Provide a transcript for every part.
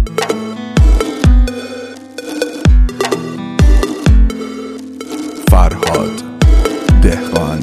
فرهاد دهقان.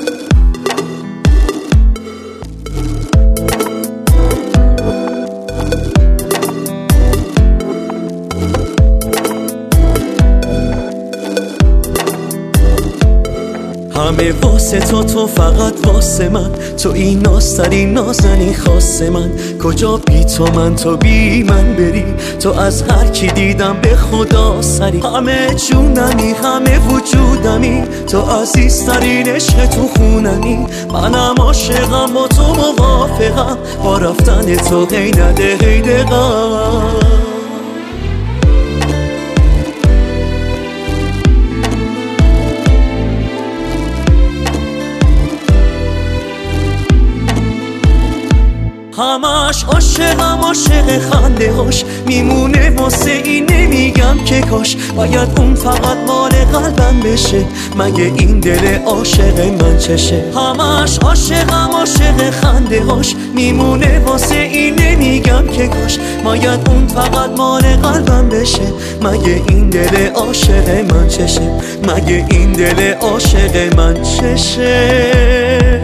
همه واسه تو فقط واسه من، تو این نازترین نازنین خاص من. کجا بی تو من، تو بی من بری، تو از هر کی دیدم به خدا سری. همه جونمی همه وجودمی، تو عزیزترین عشق تو خونمی. منم عاشقم با تو موافقم، با رفتن تو هی نده هی دقم. همش عاشقم عاشق خنده هاش، میمونه واسه این نمیگم که کاش. باید اون فقط مال قلبم بشه، مگه این دل عاشق من چشه. همش عاشقم عاشق خنده هاش، میمونه واسه این نمیگم که کاش. باید اون فقط مال قلبم بشه، مگه این دل عاشق من چشه. مگه این دل عاشق من چشه.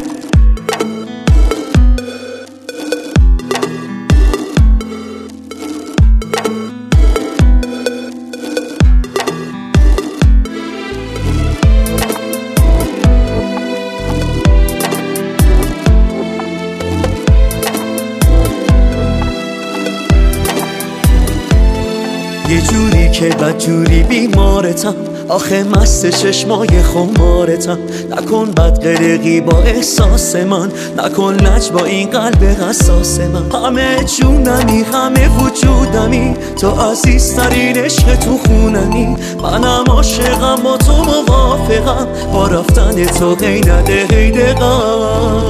یه جوری که بدجوری بیمارتم، آخه مست چشمای خمارتم. نکن بدقلقی با احساس من، نکن لج با این قلب حساس من. همه جونمی همه وجودمی، تو عزیزترین عشق تو خونمی. منم عاشقم با تو موافقم، با رفتن تو هی نده هی دقم.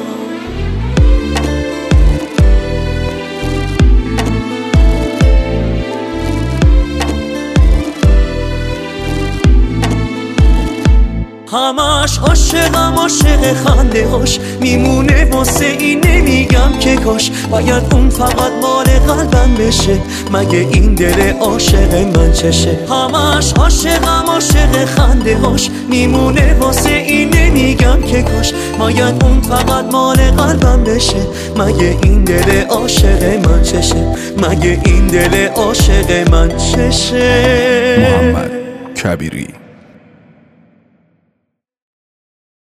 همش عاشقم عاشق خنده هاش، میمونه واسه این نمیگم که کاش. باید اون فقط مال قلبم بشه، مگه این دل عاشق من چشه. همش عاشقم عاشق خنده هاش، میمونه واسه این نمیگم که کاش. باید اون فقط مال قلبم بشه، مگه این دل عاشق من چشه. مگه این دل عاشق من چشه. محمد کبیری.